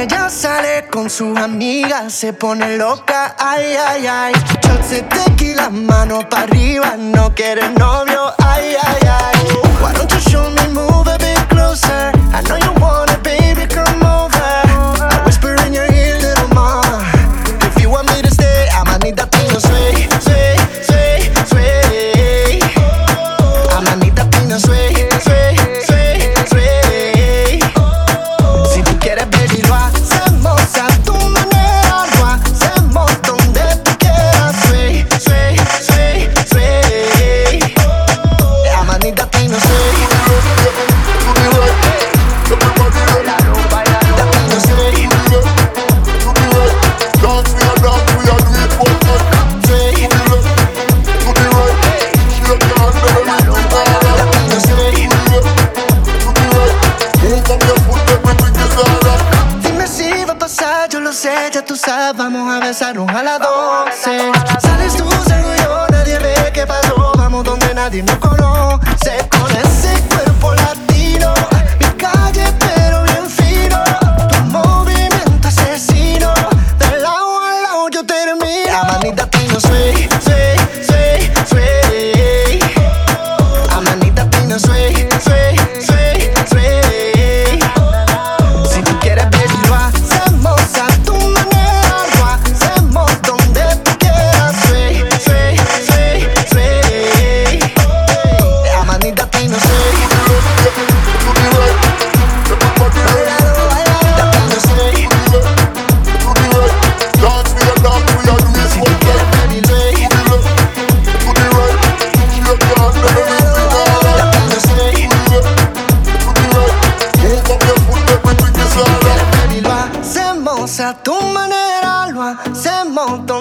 ella sale con sus amigas, se pone loca, ay, ay, ay. Shots de tequila, mano pa' arriba, no quiere novio, ay, ay, ay. Why don't you show me, move a bit closer? I know you want it, baby, come over. I whisper in your ear, little mama. If you want me to stay, I'ma need that thing to sway, sway, sway, sway. I'ma need that thing to sway, sway, sway, sway. Si tú quieres, baby, lo hacemos a tu manera, lo hacemos donde tú quieras. Sway, sway, sway, sway. I'ma need that thing to sway. Yo lo sé, ya tú sabes, vamos a besarnos a las 12. Sales tú, salgo yo, nadie ve qué pasó. Vamos donde nadie nos conoce. Con ese cuerpo latino, mi calle pero bien fino. Tu movimiento asesino, de lado a lado yo termino. I'ma need that thing to sway, sway, sway, sway. I'ma need that thing to sway, sway, sway, sway. Si tú quieres, baby, lo hacemos a tu manera, lo hacemos donde tú quieras. Sway, sway, sway, sway. I'ma need that thing to sway. A tu manera lo hacemos.